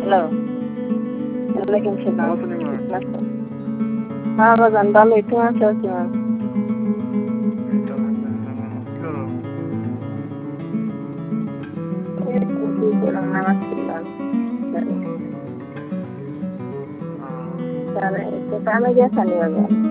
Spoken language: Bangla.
হ্যালো, ওয়ালাইকুম সালাম। ভালো আছেন ইমা? কেমন আছেন? হ্যাঁ বাজান ভালোই, তুমি আছো কেমন? এই তো আলহামদুলিল্লাহ ভালো। কি করো? এই তো কি করলাম, নামাজ পড়লাম। আহ, তাহলে একটু কামে গেছেন বাজান।